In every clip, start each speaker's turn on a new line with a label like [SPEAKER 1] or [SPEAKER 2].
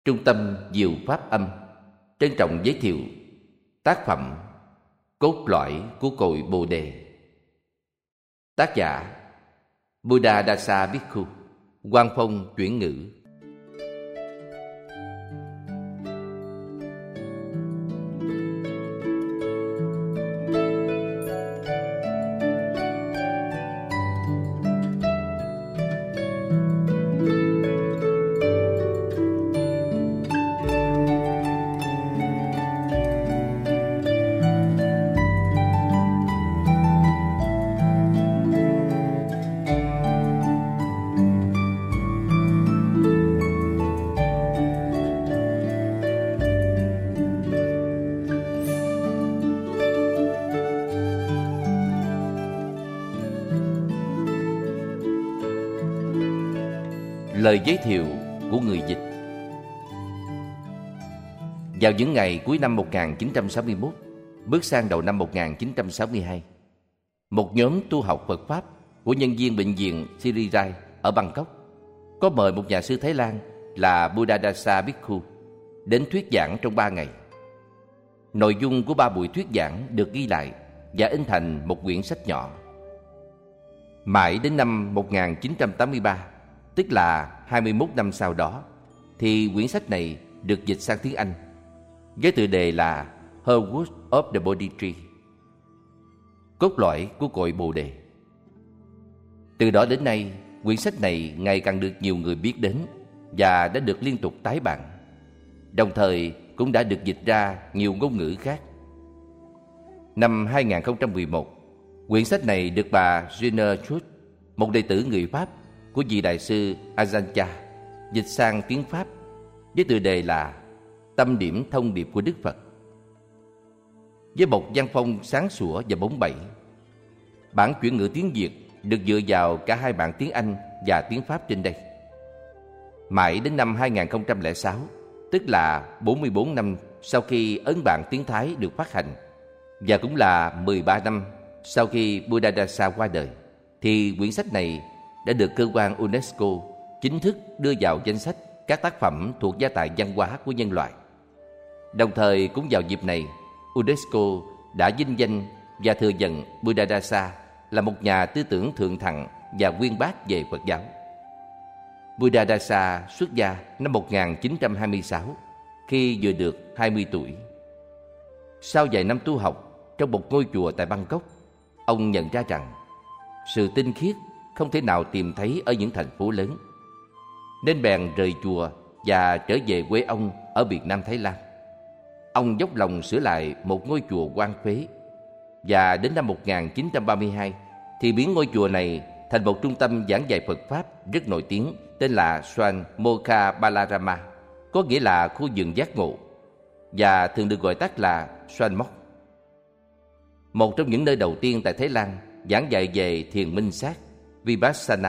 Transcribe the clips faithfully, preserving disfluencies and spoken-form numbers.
[SPEAKER 1] Trung tâm Diệu Pháp Âm trân trọng giới thiệu tác phẩm Cốt lõi của cội Bồ Đề. Tác giả Buddhadasa Bhikkhu, Quang Phong chuyển ngữ. Lời giới thiệu của người dịch. Vào những ngày cuối năm một nghìn chín trăm sáu mươi mốt, bước sang đầu năm một nghìn chín trăm sáu mươi hai, một nhóm tu học Phật Pháp của nhân viên bệnh viện Sri Rai ở Bangkok có mời một nhà sư Thái Lan là Buddhadasa Bhikkhu đến thuyết giảng trong ba ngày. Nội dung của ba buổi thuyết giảng được ghi lại và in thành một quyển sách nhỏ. Mãi đến năm một nghìn chín trăm tám mươi ba, tức là hai mươi mốt năm sau đó, thì quyển sách này được dịch sang tiếng Anh với tựa đề là Herwood of the Bodhi Tree, cốt lõi của cội Bồ Đề. Từ đó đến nay, quyển sách này ngày càng được nhiều người biết đến và đã được liên tục tái bản, đồng thời cũng đã được dịch ra nhiều ngôn ngữ khác. Năm hai nghìn không trăm mười một, quyển sách này được bà Gina Chut, một đệ tử người Pháp của vị đại sư Ajahn Chah, dịch sang tiếng Pháp với tựa đề là Tâm điểm thông điệp của Đức Phật. Với một văn phong sáng sủa và bóng bẩy, bản chuyển ngữ tiếng Việt được dựa vào cả hai bản tiếng Anh và tiếng Pháp trên đây. Mãi đến năm hai nghìn không trăm lẻ sáu, tức là bốn mươi bốn năm sau khi ấn bản tiếng Thái được phát hành, và cũng là mười ba năm sau khi Buddhadasa qua đời, thì quyển sách này đã được cơ quan UNESCO chính thức đưa vào danh sách các tác phẩm thuộc gia tài văn hóa của nhân loại. Đồng thời cũng vào dịp này, UNESCO đã vinh danh và thừa nhận Buddhadasa là một nhà tư tưởng thượng thặng và uyên bác về Phật giáo. Buddhadasa xuất gia năm một nghìn chín trăm hai mươi sáu khi vừa được hai mươi tuổi. Sau vài năm tu học trong một ngôi chùa tại Bangkok, ông nhận ra rằng sự tinh khiết không thể nào tìm thấy ở những thành phố lớn, nên bèn rời chùa và trở về quê ông ở Việt Nam, Thái Lan. Ông dốc lòng sửa lại một ngôi chùa hoang phế, và đến năm một nghìn chín trăm ba mươi hai thì biến ngôi chùa này thành một trung tâm giảng dạy Phật Pháp rất nổi tiếng tên là Swan Mokha Balarama, có nghĩa là khu vườn giác ngộ, và thường được gọi tắt là Swan Mok. Một trong những nơi đầu tiên tại Thái Lan giảng dạy về thiền minh sát Vipassana.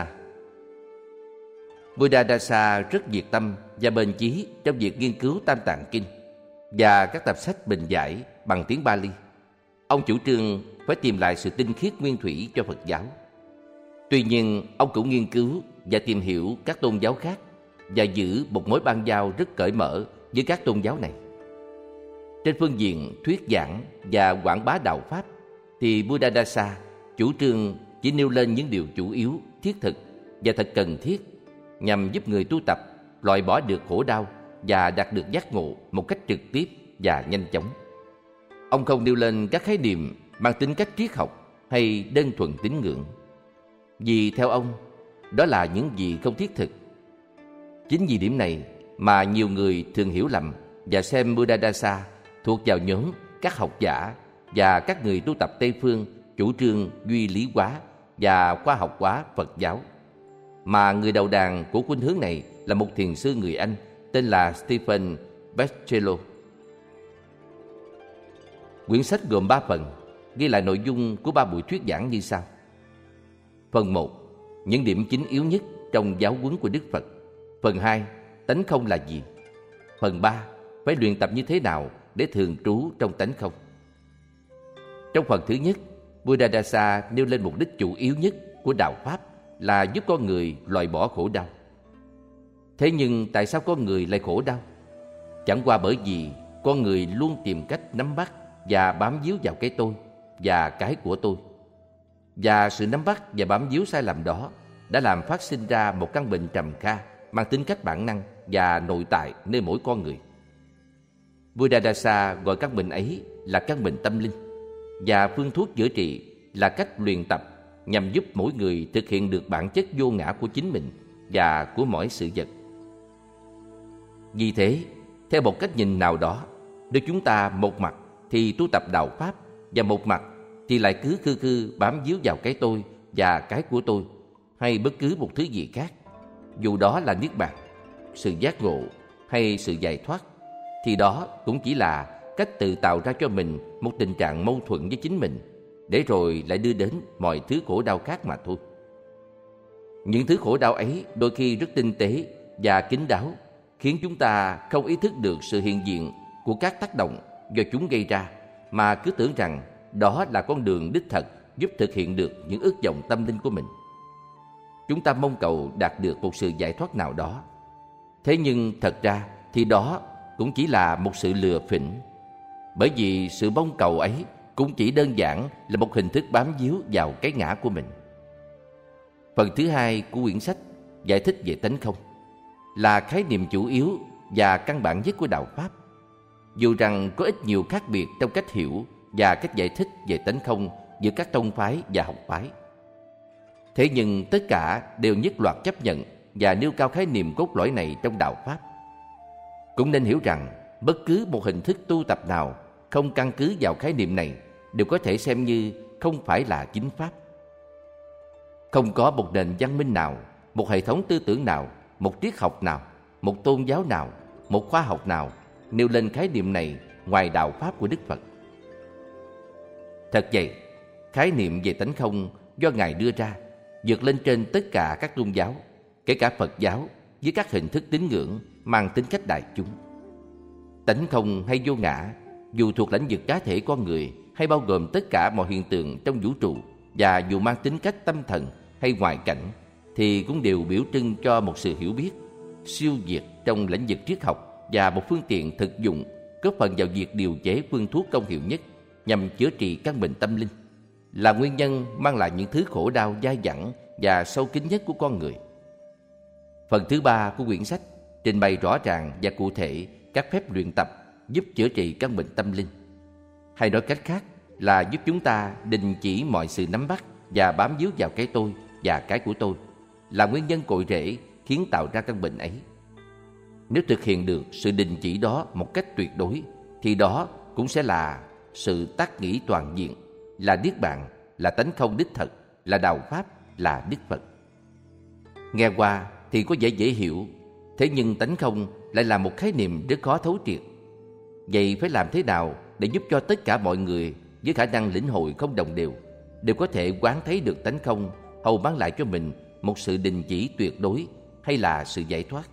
[SPEAKER 1] Buddhadasa rất nhiệt tâm và bền chí trong việc nghiên cứu Tam Tạng Kinh và các tập sách bình giải bằng tiếng Bali. Ông chủ trương phải tìm lại sự tinh khiết nguyên thủy cho Phật giáo. Tuy nhiên, ông cũng nghiên cứu và tìm hiểu các tôn giáo khác và giữ một mối bang giao rất cởi mở với các tôn giáo này. Trên phương diện thuyết giảng và quảng bá đạo Pháp thì Buddhadasa chủ trương chỉ nêu lên những điều chủ yếu, thiết thực và thật cần thiết nhằm giúp người tu tập loại bỏ được khổ đau và đạt được giác ngộ một cách trực tiếp và nhanh chóng. Ông không nêu lên các khái niệm mang tính cách triết học hay đơn thuần tín ngưỡng, vì theo ông, đó là những gì không thiết thực. Chính vì điểm này mà nhiều người thường hiểu lầm và xem Buddhadasa thuộc vào nhóm các học giả và các người tu tập Tây phương chủ trương duy lý hóa và khoa học hóa Phật giáo, mà người đầu đàn của khuynh hướng này là một thiền sư người Anh tên là Stephen Batchelor. Quyển sách gồm ba phần, ghi lại nội dung của ba buổi thuyết giảng như sau. Phần một, những điểm chính yếu nhất trong giáo huấn của Đức Phật. Phần hai, tánh không là gì. Phần ba, phải luyện tập như thế nào để thường trú trong tánh không. Trong phần thứ nhất, Buddhadasa nêu lên mục đích chủ yếu nhất của đạo Pháp là giúp con người loại bỏ khổ đau. Thế nhưng tại sao con người lại khổ đau? Chẳng qua bởi vì con người luôn tìm cách nắm bắt và bám víu vào cái tôi và cái của tôi. Và sự nắm bắt và bám víu sai lầm đó đã làm phát sinh ra một căn bệnh trầm kha mang tính cách bản năng và nội tại nơi mỗi con người. Buddhadasa gọi căn bệnh ấy là căn bệnh tâm linh, và phương thuốc chữa trị là cách luyện tập nhằm giúp mỗi người thực hiện được bản chất vô ngã của chính mình và của mọi sự vật. Vì thế, theo một cách nhìn nào đó, nếu chúng ta một mặt thì tu tập đạo Pháp và một mặt thì lại cứ khư khư bám víu vào cái tôi và cái của tôi, hay bất cứ một thứ gì khác, dù đó là niết bàn, sự giác ngộ hay sự giải thoát, thì đó cũng chỉ là cách tự tạo ra cho mình một tình trạng mâu thuẫn với chính mình, để rồi lại đưa đến mọi thứ khổ đau khác mà thôi. Những thứ khổ đau ấy đôi khi rất tinh tế và kín đáo, khiến chúng ta không ý thức được sự hiện diện của các tác động do chúng gây ra, mà cứ tưởng rằng đó là con đường đích thực giúp thực hiện được những ước vọng tâm linh của mình. Chúng ta mong cầu đạt được một sự giải thoát nào đó. Thế nhưng thật ra thì đó cũng chỉ là một sự lừa phỉnh, bởi vì sự mong cầu ấy cũng chỉ đơn giản là một hình thức bám víu vào cái ngã của mình. Phần thứ hai của quyển sách giải thích về tánh không là khái niệm chủ yếu và căn bản nhất của đạo Pháp. Dù rằng có ít nhiều khác biệt trong cách hiểu và cách giải thích về tánh không giữa các tông phái và học phái, thế nhưng tất cả đều nhất loạt chấp nhận và nêu cao khái niệm cốt lõi này trong đạo Pháp. Cũng nên hiểu rằng bất cứ một hình thức tu tập nào không căn cứ vào khái niệm này đều có thể xem như không phải là chính Pháp. Không có một nền văn minh nào, một hệ thống tư tưởng nào, một triết học nào, một tôn giáo nào, một khoa học nào nêu lên khái niệm này ngoài đạo Pháp của Đức Phật. Thật vậy, khái niệm về tánh không do Ngài đưa ra vượt lên trên tất cả các tôn giáo, kể cả Phật giáo với các hình thức tín ngưỡng mang tính cách đại chúng. Tánh không hay vô ngã, dù thuộc lĩnh vực cá thể con người hay bao gồm tất cả mọi hiện tượng trong vũ trụ, và dù mang tính cách tâm thần hay ngoại cảnh, thì cũng đều biểu trưng cho một sự hiểu biết siêu việt trong lĩnh vực triết học và một phương tiện thực dụng góp phần vào việc điều chế phương thuốc công hiệu nhất nhằm chữa trị căn bệnh tâm linh, là nguyên nhân mang lại những thứ khổ đau dai dẳng và sâu kín nhất của con người. Phần thứ ba của quyển sách trình bày rõ ràng và cụ thể các phép luyện tập giúp chữa trị căn bệnh tâm linh, hay nói cách khác là giúp chúng ta đình chỉ mọi sự nắm bắt và bám víu vào cái tôi và cái của tôi, là nguyên nhân cội rễ khiến tạo ra căn bệnh ấy. Nếu thực hiện được sự đình chỉ đó một cách tuyệt đối, thì đó cũng sẽ là sự tác nghĩ toàn diện, là niết bàn, là tánh không đích thực, là đạo Pháp, là Đức Phật. Nghe qua thì có vẻ dễ hiểu, thế nhưng tánh không lại là một khái niệm rất khó thấu triệt. Vậy phải làm thế nào để giúp cho tất cả mọi người với khả năng lĩnh hội không đồng đều đều có thể quán thấy được tánh không, hầu mang lại cho mình một sự đình chỉ tuyệt đối hay là sự giải thoát?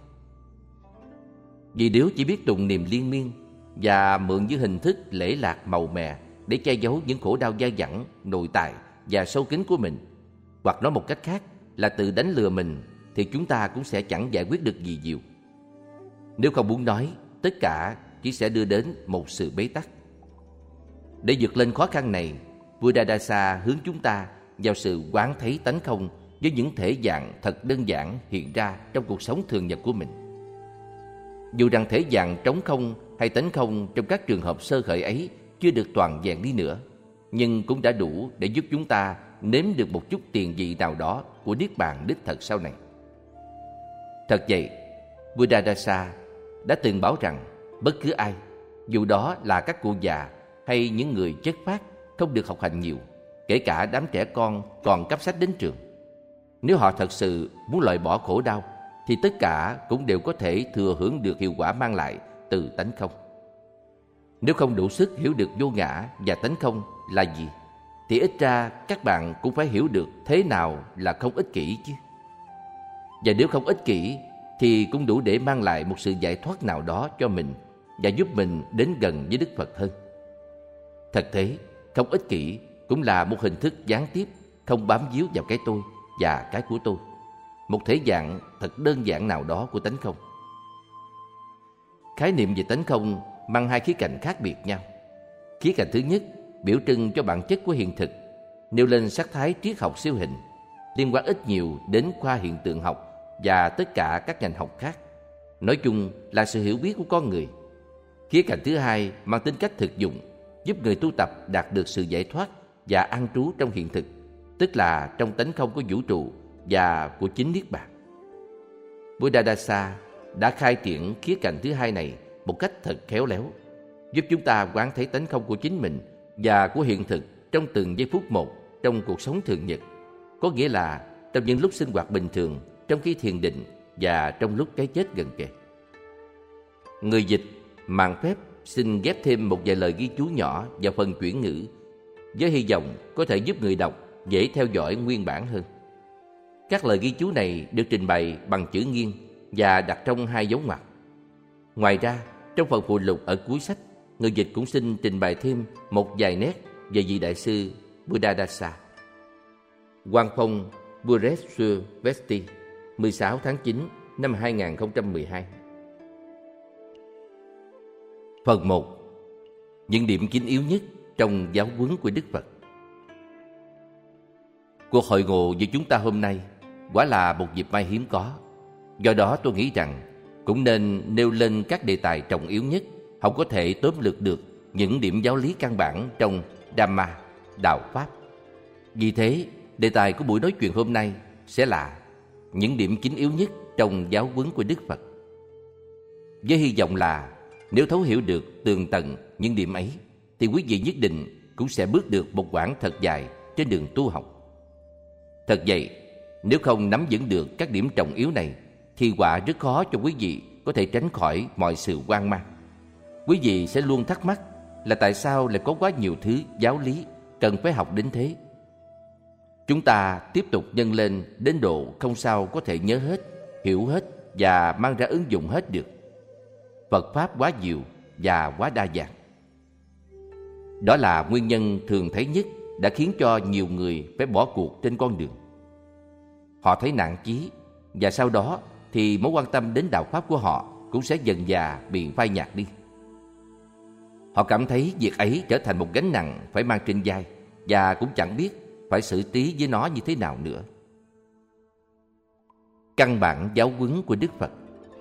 [SPEAKER 1] Vì nếu chỉ biết tụng niệm liên miên và mượn những hình thức lễ lạc màu mè để che giấu những khổ đau dai dẳng, nội tại và sâu kín của mình, hoặc nói một cách khác là tự đánh lừa mình, thì chúng ta cũng sẽ chẳng giải quyết được gì nhiều. Nếu không muốn nói, tất cả chỉ sẽ đưa đến một sự bế tắc. Để vượt lên khó khăn này, Buddhadasa hướng chúng ta vào sự quán thấy tánh không với những thể dạng thật đơn giản hiện ra trong cuộc sống thường nhật của mình. Dù rằng thể dạng trống không hay tánh không trong các trường hợp sơ khởi ấy chưa được toàn vẹn đi nữa, nhưng cũng đã đủ để giúp chúng ta nếm được một chút tiền vị nào đó của niết bàn đích thực sau này. Thật vậy, Buddhadasa đã từng bảo rằng bất cứ ai, dù đó là các cụ già hay những người chất phác không được học hành nhiều, kể cả đám trẻ con còn cắp sách đến trường, nếu họ thật sự muốn loại bỏ khổ đau, thì tất cả cũng đều có thể thừa hưởng được hiệu quả mang lại từ tánh không. Nếu không đủ sức hiểu được vô ngã và tánh không là gì, thì ít ra các bạn cũng phải hiểu được thế nào là không ích kỷ chứ. Và nếu không ích kỷ thì cũng đủ để mang lại một sự giải thoát nào đó cho mình và giúp mình đến gần với Đức Phật hơn. Thật thế, không ích kỷ cũng là một hình thức gián tiếp không bám víu vào cái tôi và cái của tôi, một thể dạng thật đơn giản nào đó của tánh không. Khái niệm về tánh không mang hai khía cạnh khác biệt nhau. Khía cạnh thứ nhất biểu trưng cho bản chất của hiện thực, nêu lên sắc thái triết học siêu hình, liên quan ít nhiều đến khoa hiện tượng học và tất cả các ngành học khác. Nói chung là sự hiểu biết của con người. Khía cạnh thứ hai mang tính cách thực dụng, giúp người tu tập đạt được sự giải thoát và an trú trong hiện thực, tức là trong tánh không của vũ trụ và của chính Niết Bàn. Buddhadasa đã khai triển khía cạnh thứ hai này một cách thật khéo léo, giúp chúng ta quán thấy tánh không của chính mình và của hiện thực trong từng giây phút một trong cuộc sống thường nhật, có nghĩa là trong những lúc sinh hoạt bình thường, trong khi thiền định và trong lúc cái chết gần kề. Người dịch mạn phép xin ghép thêm một vài lời ghi chú nhỏ vào phần chuyển ngữ, với hy vọng có thể giúp người đọc dễ theo dõi nguyên bản hơn. Các lời ghi chú này được trình bày bằng chữ nghiêng và đặt trong hai dấu ngoặc. Ngoài ra, trong phần phụ lục ở cuối sách, người dịch cũng xin trình bày thêm một vài nét về vị đại sư Buddhadasa. Quang Phong Buresur Vesti, mười sáu tháng chín năm hai nghìn không trăm mười hai. Phần một. Những điểm chính yếu nhất trong giáo huấn của Đức Phật. Cuộc hội ngộ với chúng ta hôm nay quả là một dịp may hiếm có. Do đó tôi nghĩ rằng cũng nên nêu lên các đề tài trọng yếu nhất, không có thể tóm lược được những điểm giáo lý căn bản trong Dhamma, đạo Pháp. Vì thế, đề tài của buổi nói chuyện hôm nay sẽ là những điểm chính yếu nhất trong giáo huấn của Đức Phật. Với hy vọng là nếu thấu hiểu được tường tận những điểm ấy, thì quý vị nhất định cũng sẽ bước được một quãng thật dài trên đường tu học. Thật vậy, nếu không nắm vững được các điểm trọng yếu này, thì quả rất khó cho quý vị có thể tránh khỏi mọi sự hoang mang. Quý vị sẽ luôn thắc mắc là tại sao lại có quá nhiều thứ giáo lý cần phải học đến thế. Chúng ta tiếp tục nhân lên đến độ không sao có thể nhớ hết, hiểu hết và mang ra ứng dụng hết được. Phật Pháp quá nhiều và quá đa dạng. Đó là nguyên nhân thường thấy nhất đã khiến cho nhiều người phải bỏ cuộc trên con đường. Họ thấy nản chí, và sau đó thì mối quan tâm đến đạo Pháp của họ cũng sẽ dần dà bị phai nhạt đi. Họ cảm thấy việc ấy trở thành một gánh nặng phải mang trên vai, và cũng chẳng biết phải xử trí với nó như thế nào nữa. Căn bản giáo huấn của Đức Phật.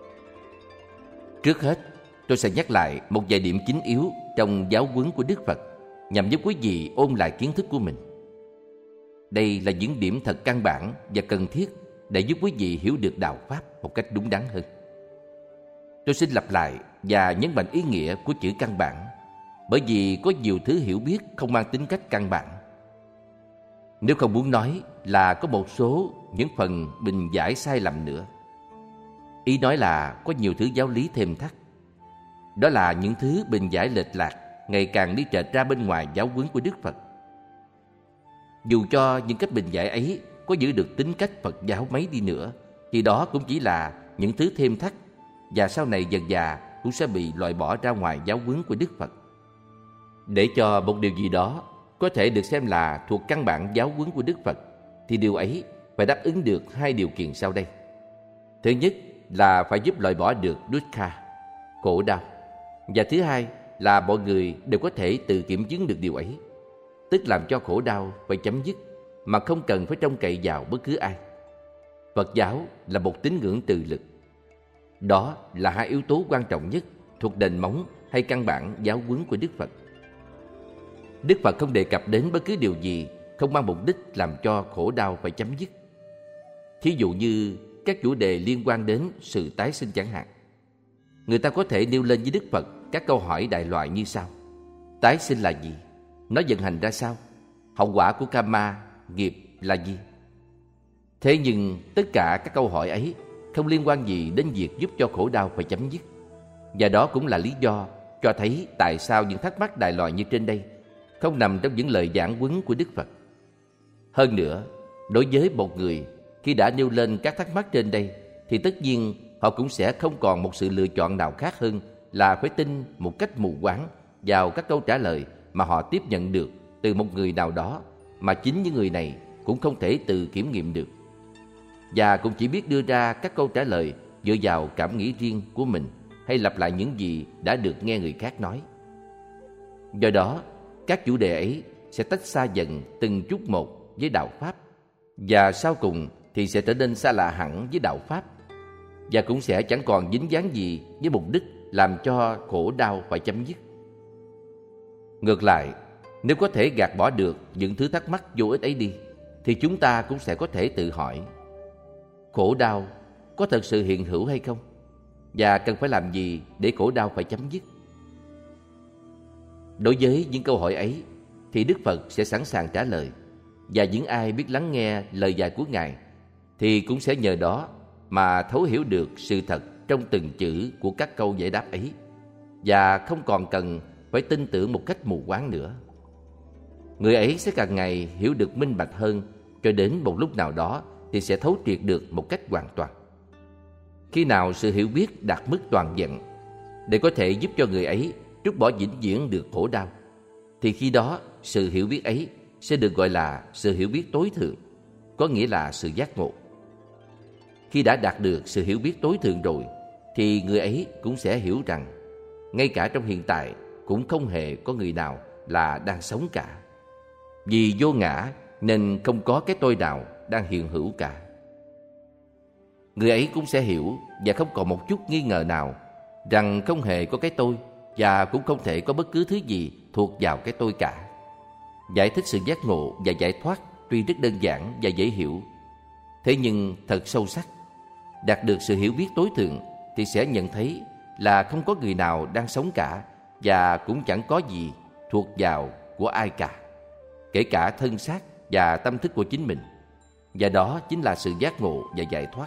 [SPEAKER 1] Trước hết, tôi sẽ nhắc lại một vài điểm chính yếu trong giáo huấn của Đức Phật, nhằm giúp quý vị ôn lại kiến thức của mình. Đây là những điểm thật căn bản và cần thiết để giúp quý vị hiểu được đạo Pháp một cách đúng đắn hơn. Tôi xin lặp lại và nhấn mạnh ý nghĩa của chữ căn bản, bởi vì có nhiều thứ hiểu biết không mang tính cách căn bản. Nếu không muốn nói là có một số những phần bình giải sai lầm nữa. Ý nói là có nhiều thứ giáo lý thêm thắt. Đó là những thứ bình giải lệch lạc ngày càng đi trệch ra bên ngoài giáo huấn của Đức Phật. Dù cho những cách bình giải ấy có giữ được tính cách Phật giáo mấy đi nữa, thì đó cũng chỉ là những thứ thêm thắt, và sau này dần dà cũng sẽ bị loại bỏ ra ngoài giáo huấn của Đức Phật. Để cho một điều gì đó có thể được xem là thuộc căn bản giáo huấn của Đức Phật, thì điều ấy phải đáp ứng được hai điều kiện sau đây. Thứ nhất là phải giúp loại bỏ được dukkha, khổ đau. Và thứ hai là mọi người đều có thể tự kiểm chứng được điều ấy, tức làm cho khổ đau phải chấm dứt mà không cần phải trông cậy vào bất cứ ai. Phật giáo là một tín ngưỡng tự lực. Đó là hai yếu tố quan trọng nhất thuộc nền móng hay căn bản giáo huấn của Đức Phật. Đức Phật không đề cập đến bất cứ điều gì không mang mục đích làm cho khổ đau phải chấm dứt. Thí dụ như các chủ đề liên quan đến sự tái sinh chẳng hạn. Người ta có thể nêu lên với Đức Phật các câu hỏi đại loại như sau: tái sinh là gì? Nó vận hành ra sao? Hậu quả của karma, nghiệp là gì? Thế nhưng tất cả các câu hỏi ấy không liên quan gì đến việc giúp cho khổ đau phải chấm dứt. Và đó cũng là lý do cho thấy tại sao những thắc mắc đại loại như trên đây không nằm trong những lời giảng huấn của Đức Phật. Hơn nữa, đối với một người khi đã nêu lên các thắc mắc trên đây, thì tất nhiên họ cũng sẽ không còn một sự lựa chọn nào khác hơn là phải tin một cách mù quáng vào các câu trả lời mà họ tiếp nhận được từ một người nào đó mà chính những người này cũng không thể tự kiểm nghiệm được, và cũng chỉ biết đưa ra các câu trả lời dựa vào cảm nghĩ riêng của mình hay lặp lại những gì đã được nghe người khác nói. Do đó, các chủ đề ấy sẽ tách xa dần từng chút một với đạo Pháp, và sau cùng thì sẽ trở nên xa lạ hẳn với đạo Pháp, và cũng sẽ chẳng còn dính dáng gì với mục đích làm cho khổ đau phải chấm dứt. Ngược lại, nếu có thể gạt bỏ được những thứ thắc mắc vô ích ấy đi, thì chúng ta cũng sẽ có thể tự hỏi: khổ đau có thật sự hiện hữu hay không? Và cần phải làm gì để khổ đau phải chấm dứt? Đối với những câu hỏi ấy, thì Đức Phật sẽ sẵn sàng trả lời, và những ai biết lắng nghe lời dạy của Ngài thì cũng sẽ nhờ đó mà thấu hiểu được sự thật trong từng chữ của các câu giải đáp ấy, và không còn cần phải tin tưởng một cách mù quáng nữa. Người ấy sẽ càng ngày hiểu được minh bạch hơn, cho đến một lúc nào đó thì sẽ thấu triệt được một cách hoàn toàn. Khi nào sự hiểu biết đạt mức toàn vẹn để có thể giúp cho người ấy trút bỏ vĩnh viễn được khổ đau, thì khi đó sự hiểu biết ấy sẽ được gọi là sự hiểu biết tối thượng, có nghĩa là sự giác ngộ. Khi đã đạt được sự hiểu biết tối thượng rồi, thì người ấy cũng sẽ hiểu rằng ngay cả trong hiện tại cũng không hề có người nào là đang sống cả. Vì vô ngã nên không có cái tôi nào đang hiện hữu cả. Người ấy cũng sẽ hiểu và không còn một chút nghi ngờ nào rằng không hề có cái tôi, và cũng không thể có bất cứ thứ gì thuộc vào cái tôi cả. Giải thích sự giác ngộ và giải thoát tuy rất đơn giản và dễ hiểu, thế nhưng thật sâu sắc. Đạt được sự hiểu biết tối thượng thì sẽ nhận thấy là không có người nào đang sống cả, và cũng chẳng có gì thuộc vào của ai cả, kể cả thân xác và tâm thức của chính mình. Và đó chính là sự giác ngộ và giải thoát.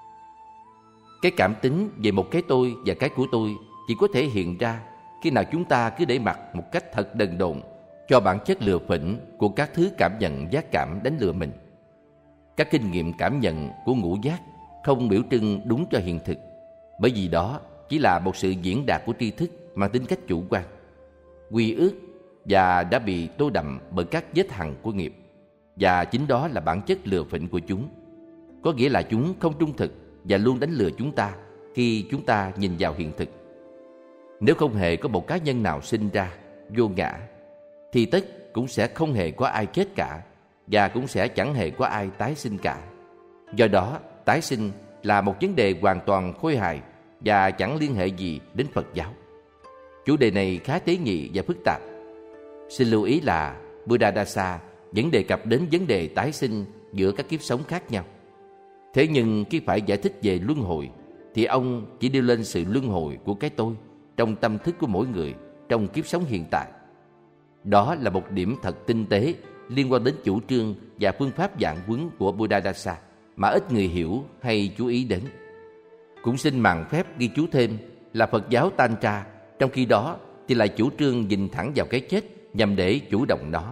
[SPEAKER 1] Cái cảm tính về một cái tôi và cái của tôi chỉ có thể hiện ra khi nào chúng ta cứ để mặc một cách thật đần độn cho bản chất lừa phỉnh của các thứ cảm nhận giác cảm đánh lừa mình. Các kinh nghiệm cảm nhận của ngũ giác không biểu trưng đúng cho hiện thực, bởi vì đó chỉ là một sự diễn đạt của tri thức mang tính cách chủ quan, quy ước, và đã bị tô đậm bởi các vết hằn của nghiệp. Và chính đó là bản chất lừa phỉnh của chúng. Có nghĩa là chúng không trung thực và luôn đánh lừa chúng ta khi chúng ta nhìn vào hiện thực. Nếu không hề có một cá nhân nào sinh ra vô ngã, thì tất cũng sẽ không hề có ai chết cả, và cũng sẽ chẳng hề có ai tái sinh cả. Do đó, tái sinh là một vấn đề hoàn toàn khôi hài và chẳng liên hệ gì đến Phật giáo. Chủ đề này khá tế nhị và phức tạp. Xin lưu ý là Buddhadasa vẫn đề cập đến vấn đề tái sinh giữa các kiếp sống khác nhau. Thế nhưng khi phải giải thích về luân hồi, thì ông chỉ đưa lên sự luân hồi của cái tôi trong tâm thức của mỗi người trong kiếp sống hiện tại. Đó là một điểm thật tinh tế liên quan đến chủ trương và phương pháp giảng huấn của Buddhadasa mà ít người hiểu hay chú ý đến. Cũng xin mạn phép ghi chú thêm là Phật giáo Tantra trong khi đó thì lại chủ trương nhìn thẳng vào cái chết nhằm để chủ động nó.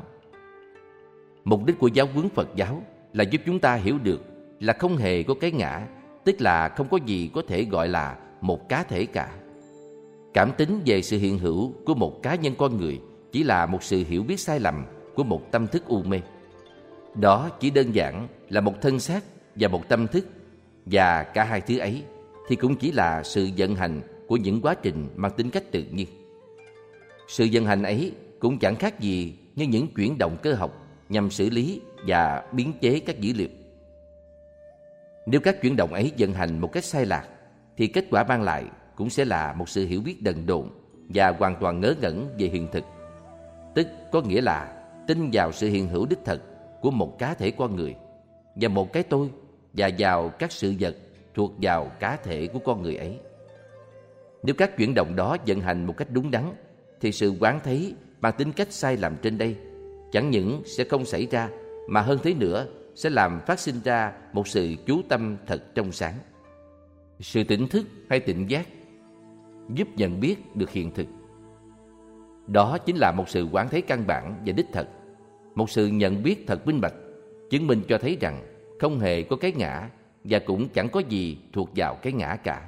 [SPEAKER 1] Mục đích của giáo huấn Phật giáo là giúp chúng ta hiểu được là không hề có cái ngã, tức là không có gì có thể gọi là một cá thể cả. Cảm tính về sự hiện hữu của một cá nhân con người chỉ là một sự hiểu biết sai lầm của một tâm thức u mê. Đó chỉ đơn giản là một thân xác và một tâm thức, và cả hai thứ ấy thì cũng chỉ là sự vận hành của những quá trình mang tính cách tự nhiên. Sự vận hành ấy cũng chẳng khác gì như những chuyển động cơ học nhằm xử lý và biến chế các dữ liệu. Nếu các chuyển động ấy vận hành một cách sai lạc, thì kết quả mang lại cũng sẽ là một sự hiểu biết đần độn và hoàn toàn ngớ ngẩn về hiện thực. Tức có nghĩa là tin vào sự hiện hữu đích thực của một cá thể con người và một cái tôi, và vào các sự vật thuộc vào cá thể của con người ấy. Nếu các chuyển động đó vận hành một cách đúng đắn, thì sự quán thấy mang tính cách sai lầm trên đây chẳng những sẽ không xảy ra, mà hơn thế nữa sẽ làm phát sinh ra một sự chú tâm thật trong sáng. Sự tỉnh thức hay tỉnh giác giúp nhận biết được hiện thực. Đó chính là một sự quán thấy căn bản và đích thực, một sự nhận biết thật minh bạch, chứng minh cho thấy rằng không hề có cái ngã và cũng chẳng có gì thuộc vào cái ngã cả.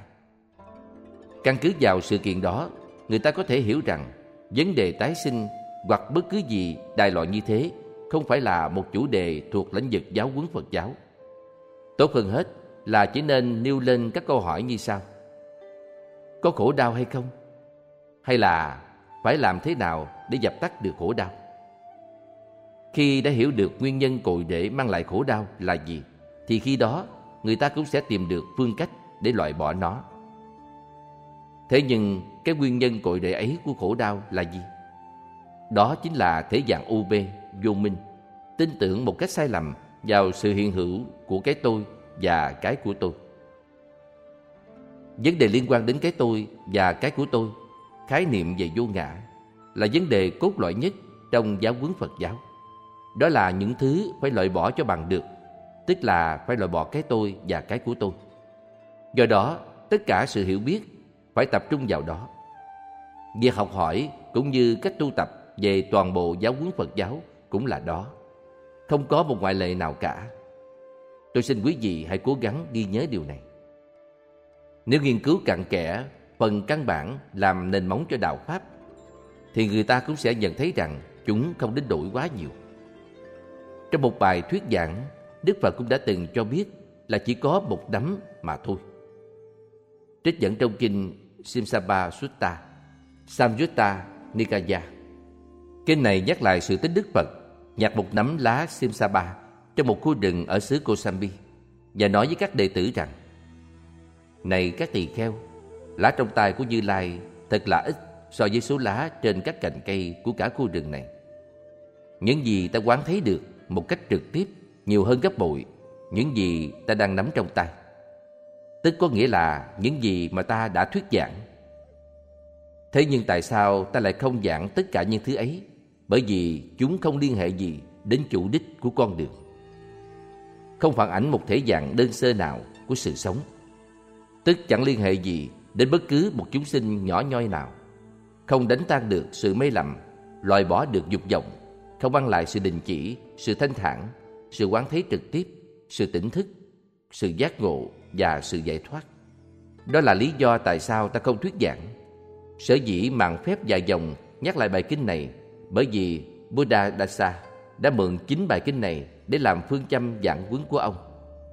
[SPEAKER 1] Căn cứ vào sự kiện đó, người ta có thể hiểu rằng vấn đề tái sinh hoặc bất cứ gì đại loại như thế không phải là một chủ đề thuộc lĩnh vực giáo huấn Phật giáo. Tốt hơn hết là chỉ nên nêu lên các câu hỏi như sau. có khổ đau hay không? Hay là phải làm thế nào để dập tắt được khổ đau? Khi đã hiểu được nguyên nhân cội rễ mang lại khổ đau là gì, thì khi đó người ta cũng sẽ tìm được phương cách để loại bỏ nó. Thế nhưng cái nguyên nhân cội rễ ấy của khổ đau là gì? Đó chính là thế dạng u bê, vô minh, tin tưởng một cách sai lầm vào sự hiện hữu của cái tôi và cái của tôi. Vấn đề liên quan đến cái tôi và cái của tôi, khái niệm về vô ngã, là vấn đề cốt lõi nhất trong giáo huấn Phật giáo. Đó là những thứ phải loại bỏ cho bằng được, tức là phải loại bỏ cái tôi và cái của tôi. Do đó, tất cả sự hiểu biết phải tập trung vào đó. Việc học hỏi cũng như cách tu tập về toàn bộ giáo huấn Phật giáo cũng là đó. Không có một ngoại lệ nào cả. Tôi xin quý vị hãy cố gắng ghi nhớ điều này. Nếu nghiên cứu cặn kẽ phần căn bản làm nền móng cho đạo Pháp, thì người ta cũng sẽ nhận thấy rằng chúng không đến nỗi quá nhiều. Trong một bài thuyết giảng, Đức Phật cũng đã từng cho biết là chỉ có một nắm mà thôi. Trích dẫn trong kinh Simsapa Sutta, Samyutta Nikaya. Kinh này nhắc lại sự tích Đức Phật nhặt một nắm lá Simsapa trong một khu rừng ở xứ Kosambi và nói với các đệ tử rằng: Này các tỳ kheo, lá trong tay của Như Lai thật là ít so với số lá trên các cành cây của cả khu rừng này. Những gì ta quán thấy được một cách trực tiếp nhiều hơn gấp bội những gì ta đang nắm trong tay, tức có nghĩa là những gì mà ta đã thuyết giảng. Thế nhưng tại sao ta lại không giảng tất cả những thứ ấy? Bởi vì chúng không liên hệ gì đến chủ đích của con đường, không phản ảnh một thể dạng đơn sơ nào của sự sống, tức chẳng liên hệ gì đến bất cứ một chúng sinh nhỏ nhoi nào, không đánh tan được sự mê lầm, loại bỏ được dục vọng, không mang lại sự đình chỉ, sự thanh thản, sự quán thấy trực tiếp, sự tỉnh thức, sự giác ngộ và sự giải thoát. Đó là lý do tại sao ta không thuyết giảng. Sở dĩ mạn phép dài dòng nhắc lại bài kinh này, bởi vì Buddha Dasa đã mượn chính bài kinh này để làm phương châm giảng huấn của ông.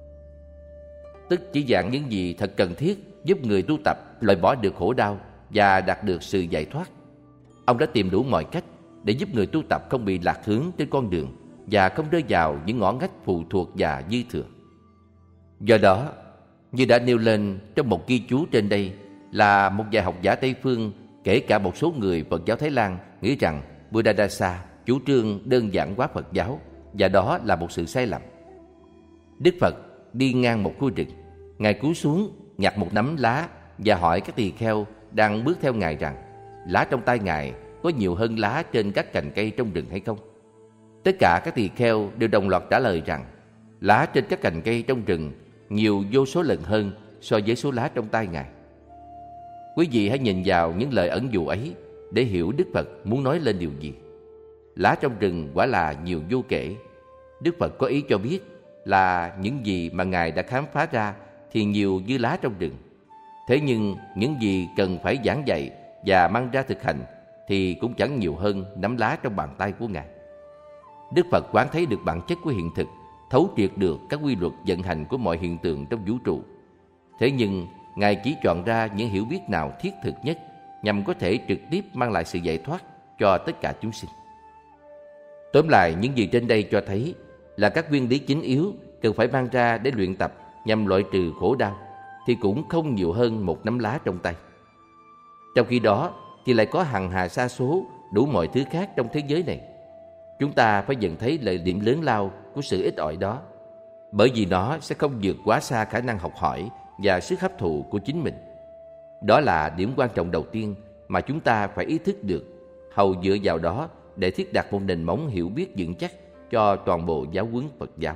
[SPEAKER 1] Tức chỉ giảng những gì thật cần thiết giúp người tu tập loại bỏ được khổ đau và đạt được sự giải thoát. Ông đã tìm đủ mọi cách để giúp người tu tập không bị lạc hướng trên con đường và không rơi vào những ngõ ngách phụ thuộc và dư thừa. Do đó, như đã nêu lên trong một ghi chú trên đây, là một vài học giả Tây Phương, kể cả một số người Phật giáo Thái Lan, nghĩ rằng Buddhadasa chủ trương đơn giản hóa Phật giáo, và đó là một sự sai lầm. Đức Phật đi ngang một khu rừng, Ngài cúi xuống nhặt một nắm lá và hỏi các tỳ kheo đang bước theo Ngài rằng lá trong tay Ngài có nhiều hơn lá trên các cành cây trong rừng hay không? Tất cả các tỳ kheo đều đồng loạt trả lời rằng lá trên các cành cây trong rừng nhiều vô số lần hơn so với số lá trong tay Ngài. Quý vị hãy nhìn vào những lời ẩn dụ ấy để hiểu Đức Phật muốn nói lên điều gì. Lá trong rừng quả là nhiều vô kể. Đức Phật có ý cho biết là những gì mà Ngài đã khám phá ra thì nhiều như lá trong rừng. Thế nhưng những gì cần phải giảng dạy và mang ra thực hành thì cũng chẳng nhiều hơn nắm lá trong bàn tay của Ngài. Đức Phật quán thấy được bản chất của hiện thực, thấu triệt được các quy luật vận hành của mọi hiện tượng trong vũ trụ. Thế nhưng Ngài chỉ chọn ra những hiểu biết nào thiết thực nhất nhằm có thể trực tiếp mang lại sự giải thoát cho tất cả chúng sinh. Tóm lại, những gì trên đây cho thấy là các nguyên lý chính yếu cần phải mang ra để luyện tập nhằm loại trừ khổ đau thì cũng không nhiều hơn một nắm lá trong tay. Trong khi đó thì lại có hằng hà sa số đủ mọi thứ khác trong thế giới này. Chúng ta phải nhận thấy lợi điểm lớn lao của sự ít ỏi đó, bởi vì nó sẽ không vượt quá xa khả năng học hỏi và sức hấp thụ của chính mình. Đó là điểm quan trọng đầu tiên mà chúng ta phải ý thức được, hầu dựa vào đó để thiết đặt một nền móng hiểu biết vững chắc cho toàn bộ giáo huấn Phật giáo.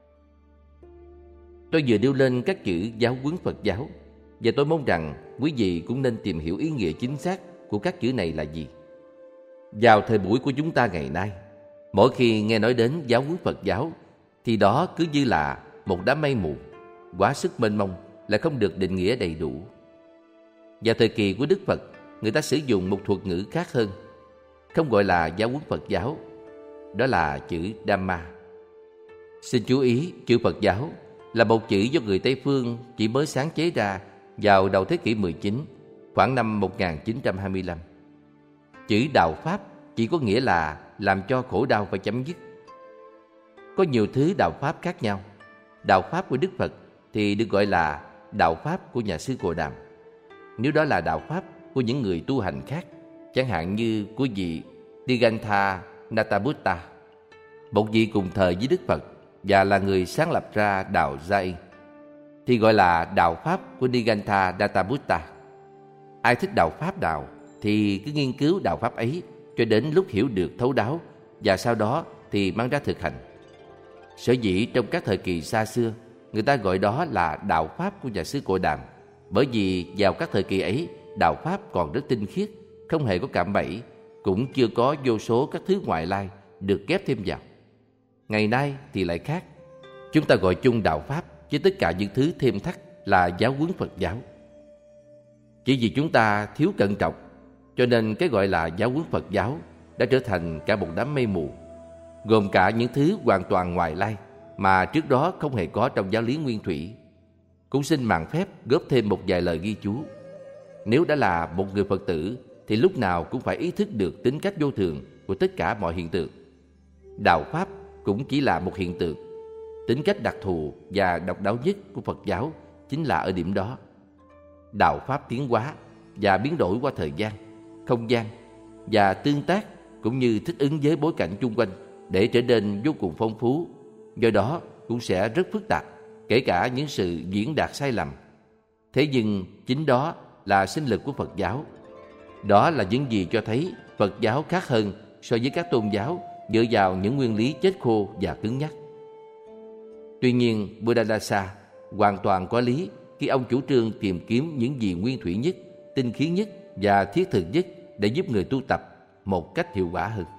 [SPEAKER 1] Tôi vừa nêu lên các chữ giáo huấn Phật giáo, và tôi mong rằng quý vị cũng nên tìm hiểu ý nghĩa chính xác của các chữ này là gì. Vào thời buổi của chúng ta ngày nay, mỗi khi nghe nói đến giáo huấn Phật giáo thì đó cứ như là một đám mây mù, quá sức mênh mông, lại không được định nghĩa đầy đủ. Vào thời kỳ của Đức Phật, người ta sử dụng một thuật ngữ khác hơn, không gọi là giáo huấn Phật giáo, đó là chữ Dhamma. Xin chú ý, chữ Phật giáo là một chữ do người Tây Phương chỉ mới sáng chế ra vào đầu thế kỷ mười chín khoảng năm một nghìn chín trăm hai mươi lăm. Chữ đạo Pháp chỉ có nghĩa là làm cho khổ đau phải chấm dứt. Có nhiều thứ đạo Pháp khác nhau. Đạo Pháp của Đức Phật thì được gọi là đạo Pháp của nhà sư Cồ Đàm. Nếu đó là đạo Pháp của những người tu hành khác, chẳng hạn như của vị Nigantha Nathabutta, một vị cùng thời với Đức Phật và là người sáng lập ra đạo Jain, thì gọi là đạo Pháp của Nigantha Nathabutta. Ai thích đạo Pháp nào thì cứ nghiên cứu đạo Pháp ấy cho đến lúc hiểu được thấu đáo, và sau đó thì mang ra thực hành. Sở dĩ trong các thời kỳ xa xưa, người ta gọi đó là đạo Pháp của nhà sư Cồ Đàm, bởi vì vào các thời kỳ ấy, đạo Pháp còn rất tinh khiết, không hề có cạm bẫy, cũng chưa có vô số các thứ ngoại lai được ghép thêm vào. Ngày nay thì lại khác. Chúng ta gọi chung đạo Pháp với tất cả những thứ thêm thắt là giáo huấn Phật giáo. Chỉ vì chúng ta thiếu cẩn trọng, cho nên cái gọi là giáo huấn Phật giáo đã trở thành cả một đám mây mù, gồm cả những thứ hoàn toàn ngoại lai mà trước đó không hề có trong giáo lý nguyên thủy. Cũng xin mạn phép góp thêm một vài lời ghi chú. Nếu đã là một người Phật tử thì lúc nào cũng phải ý thức được tính cách vô thường của tất cả mọi hiện tượng. Đạo Pháp cũng chỉ là một hiện tượng. Tính cách đặc thù và độc đáo nhất của Phật giáo chính là ở điểm đó. Đạo Pháp tiến hóa và biến đổi qua thời gian, không gian và tương tác, cũng như thích ứng với bối cảnh chung quanh để trở nên vô cùng phong phú. Do đó cũng sẽ rất phức tạp, kể cả những sự diễn đạt sai lầm. Thế nhưng chính đó là sinh lực của Phật giáo. Đó là những gì cho thấy Phật giáo khác hơn so với các tôn giáo dựa vào những nguyên lý chết khô và cứng nhắc. Tuy nhiên, Buddhadasa hoàn toàn có lý khi ông chủ trương tìm kiếm những gì nguyên thủy nhất, tinh khiết nhất và thiết thực nhất để giúp người tu tập một cách hiệu quả hơn.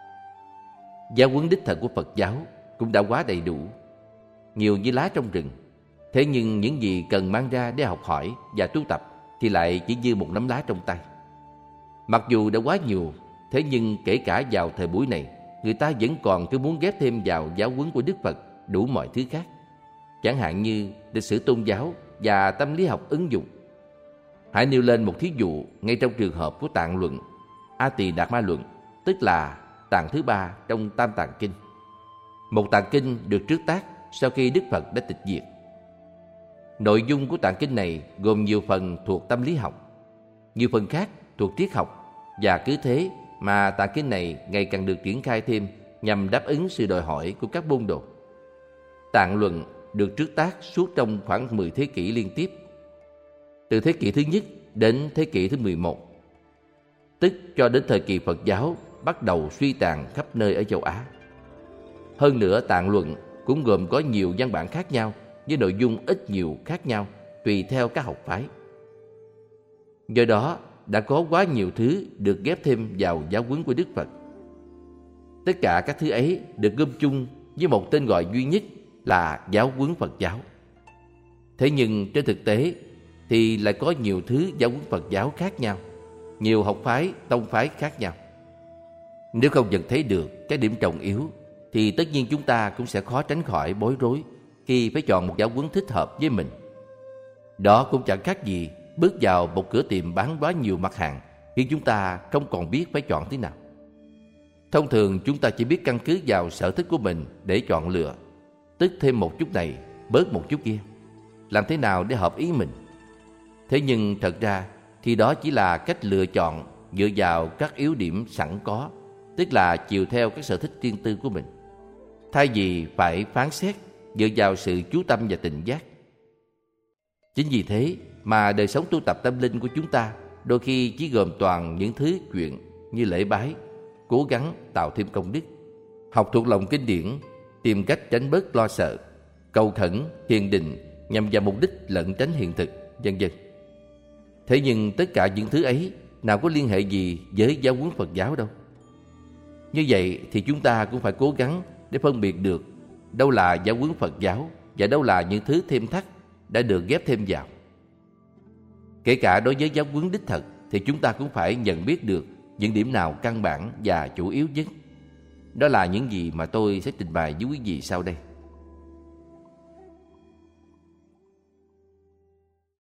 [SPEAKER 1] Giáo huấn đích thực của Phật giáo cũng đã quá đầy đủ, nhiều như lá trong rừng. Thế nhưng những gì cần mang ra để học hỏi và tu tập thì lại chỉ như một nắm lá trong tay. Mặc dù đã quá nhiều, thế nhưng kể cả vào thời buổi này, người ta vẫn còn cứ muốn ghép thêm vào giáo huấn của Đức Phật đủ mọi thứ khác, chẳng hạn như lịch sử tôn giáo và tâm lý học ứng dụng. Hãy nêu lên một thí dụ ngay trong trường hợp của tạng luận, A Tỳ Đạt Ma luận, tức là tạng thứ ba trong Tam Tạng Kinh. Một tạng kinh được trước tác sau khi Đức Phật đã tịch diệt. Nội dung của tạng kinh này gồm nhiều phần thuộc tâm lý học, nhiều phần khác thuộc triết học, và cứ thế mà tạng kinh này ngày càng được triển khai thêm nhằm đáp ứng sự đòi hỏi của các môn đồ. Tạng luận được trước tác suốt trong khoảng mười thế kỷ liên tiếp, từ thế kỷ thứ nhất đến thế kỷ thứ mười một, tức cho đến thời kỳ Phật giáo bắt đầu suy tàn khắp nơi ở châu Á. Hơn nữa, tạng luận cũng gồm có nhiều văn bản khác nhau với nội dung ít nhiều khác nhau tùy theo các học phái. Do đó, đã có quá nhiều thứ được ghép thêm vào giáo huấn của Đức Phật. Tất cả các thứ ấy được gom chung với một tên gọi duy nhất là giáo huấn Phật giáo. Thế nhưng trên thực tế thì lại có nhiều thứ giáo huấn Phật giáo khác nhau, nhiều học phái, tông phái khác nhau. Nếu không nhận thấy được cái điểm trọng yếu thì tất nhiên chúng ta cũng sẽ khó tránh khỏi bối rối khi phải chọn một giáo huấn thích hợp với mình. Đó cũng chẳng khác gì bước vào một cửa tiệm bán quá nhiều mặt hàng khi chúng ta không còn biết phải chọn thế nào. Thông thường chúng ta chỉ biết căn cứ vào sở thích của mình để chọn lựa, tức thêm một chút này, bớt một chút kia, làm thế nào để hợp ý mình. Thế nhưng thật ra thì đó chỉ là cách lựa chọn dựa vào các yếu điểm sẵn có, tức là chiều theo các sở thích riêng tư của mình, thay vì phải phán xét dựa vào sự chú tâm và tình giác. Chính vì thế mà đời sống tu tập tâm linh của chúng ta đôi khi chỉ gồm toàn những thứ chuyện như lễ bái, cố gắng tạo thêm công đức, học thuộc lòng kinh điển, tìm cách tránh bớt lo sợ, cầu khẩn, thiền định nhằm vào mục đích lẩn tránh hiện thực, vân vân. Thế nhưng tất cả những thứ ấy nào có liên hệ gì với giáo huấn Phật giáo đâu. Như vậy thì chúng ta cũng phải cố gắng để phân biệt được đâu là giáo huấn Phật giáo và đâu là những thứ thêm thắt đã được ghép thêm vào. Kể cả đối với giáo huấn đích thực thì chúng ta cũng phải nhận biết được những điểm nào căn bản và chủ yếu nhất. Đó là những gì mà tôi sẽ trình bày với quý vị sau đây.